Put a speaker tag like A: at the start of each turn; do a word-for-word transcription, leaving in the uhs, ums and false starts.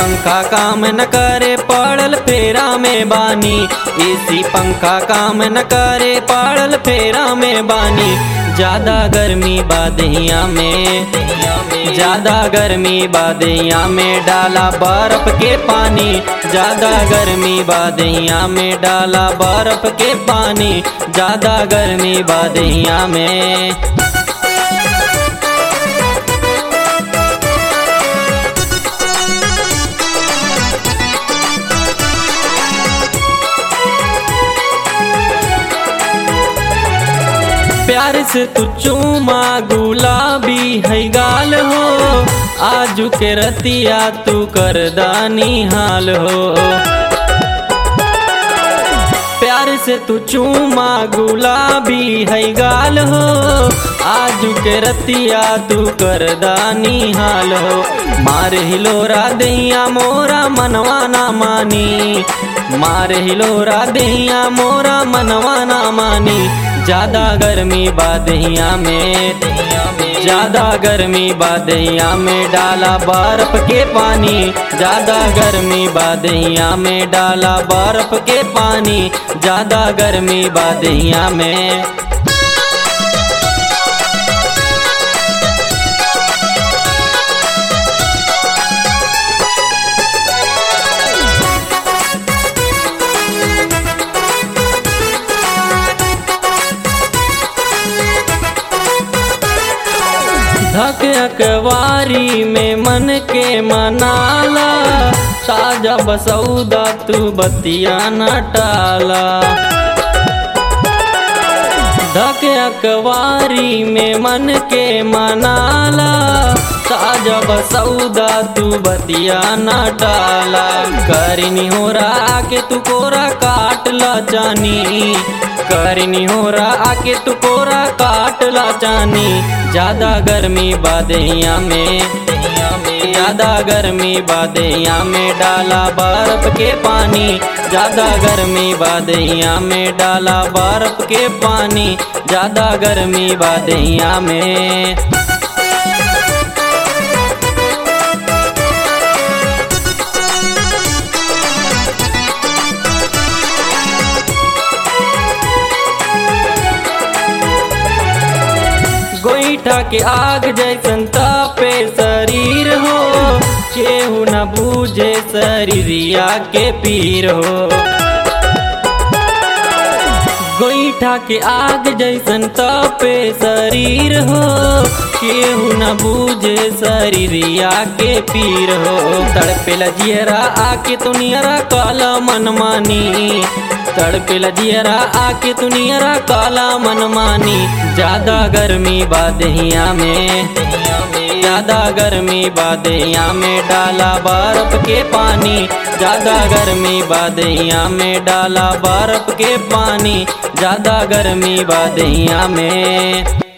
A: पंखा काम न करे पड़ल फेरा में बानी। एसी पंखा काम न करे पड़ल फेरा में बानी। ज्यादा गर्मी बादिया में, ज्यादा गर्मी बादिया में डाला बर्फ के पानी। ज्यादा गर्मी बादिया में डाला बर्फ के पानी। ज्यादा गर्मी बादिया में। प्यार से तू चूमा गुलाबी है गाल हो। आजू के रतिया तू कर दानी हाल हो। प्यार से तू चूमा गुलाबी है गाल हो। आजू के रतिया तू कर दानी हाल हो। मार हिलोरा दैया मोरा मनवा ना मानी। मार हिलोरा दैया मोरा मनवा ना मानी। ज्यादा गर्मी बादिया में, ज्यादा गर्मी बादिया में डाला बर्फ के पानी। ज्यादा गर्मी बादिया में डाला बर्फ के पानी। ज्यादा गर्मी बादिया में। धक अकवारी में मन के मनाला। ताजा बसौदा तू बतिया न टाला। धक अकवारी में मन के मनाला। ताजा बसौदा तू बतिया न टाला। करनी हो रहा के तू कोरा काट ला जानी। करनी हो रहा के तू कोरा काट ला जानी। ज्यादा गर्मी बादिया में, ज्यादा गर्मी बादिया में डाला बर्फ के पानी। ज्यादा गर्मी बादिया में डाला बर्फ के पानी। ज्यादा गर्मी बादिया में। गोईठा के आग जैसन तापे शरीर हो। केहू न बूझे शरीरिया के पीर हो। गोईठा के आग जैसन तापे शरीर हो। केहू न बूझे शरीरिया के पीर हो। तड़पे लजियरा आके तुनियरा काला मनमानी। तड़पे लजियरा आके तुनियरा काला मनमानी। ज्यादा गर्मी बादिया में, ज्यादा गर्मी बादिया में डाला बर्फ के पानी। ज्यादा गर्मी बादिया में डाला बर्फ के पानी। ज्यादा गर्मी बादिया में।